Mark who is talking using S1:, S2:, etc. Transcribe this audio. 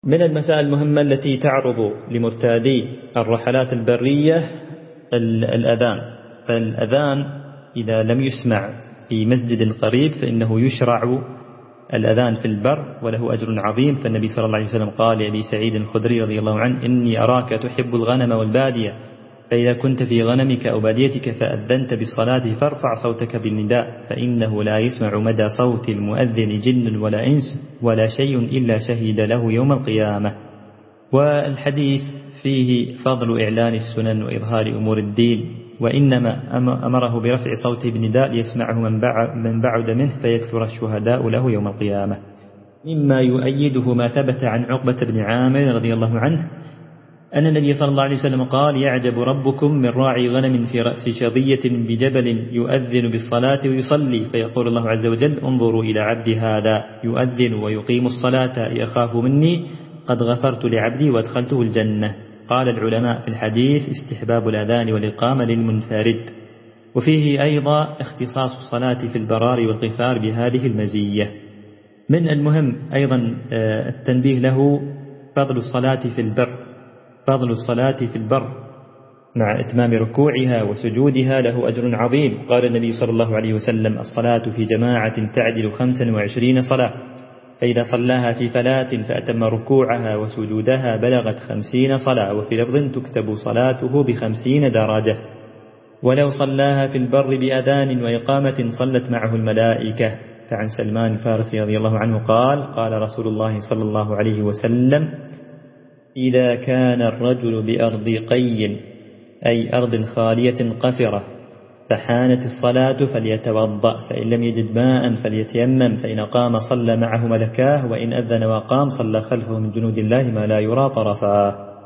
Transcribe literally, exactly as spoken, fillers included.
S1: من المسائل المهمة التي تعرض لمرتادي الرحلات البرية الأذان. فالأذان إذا لم يسمع في مسجد قريب فإنه يشرع الأذان في البر وله أجر عظيم. فالنبي صلى الله عليه وسلم قال لأبي سعيد الخدري رضي الله عنه: إني أراك تحب الغنم والبادية، فإذا كنت في غنمك أو باديتك فأذنت بالصلاة فارفع صوتك بالنداء، فإنه لا يسمع مدى صوت المؤذن جن ولا إنس ولا شيء إلا شهد له يوم القيامة. والحديث فيه فضل إعلان السنن وإظهار أمور الدين، وإنما أمره برفع صوته بالنداء ليسمعه من بعد منه فيكثر الشهداء له يوم القيامة. مما يؤيده ما ثبت عن عقبة بن عامر رضي الله عنه أن النبي صلى الله عليه وسلم قال: يعجب ربكم من راعي غنم في رأس شظية بجبل يؤذن بالصلاة ويصلي، فيقول الله عز وجل: انظروا إلى عبدي هذا يؤذن ويقيم الصلاة يخاف مني، قد غفرت لعبدي وادخلته الجنة. قال العلماء في الحديث: استحباب الأذان والإقامة للمنفرد. وفيه أيضا اختصاص الصلاة في البرار والغفار بهذه المزية. من المهم أيضا التنبيه له فضل الصلاة في البر فضل الصلاة في البر مع إتمام ركوعها وسجودها له أجر عظيم. قال النبي صلى الله عليه وسلم: الصلاة في جماعة تعدل خمسا وعشرين صلاة، فإذا صلاها في فلاة فأتم ركوعها وسجودها بلغت خمسين صلاة، وفي لفظ تكتب صلاته بخمسين درجة. ولو صلاها في البر بأذان وإقامة صلت معه الملائكة. فعن سلمان الفارسي رضي الله عنه قال: قال رسول الله صلى الله عليه وسلم: إذا كان الرجل بأرض قي أي أرض خالية قفرة فحانت الصلاة فليتوضأ، فإن لم يجد ماء فليتيمم، فإن قام صلى معه ملكاه، وإن أذن وقام صلى خلفه من جنود الله ما لا يرى طرفاه.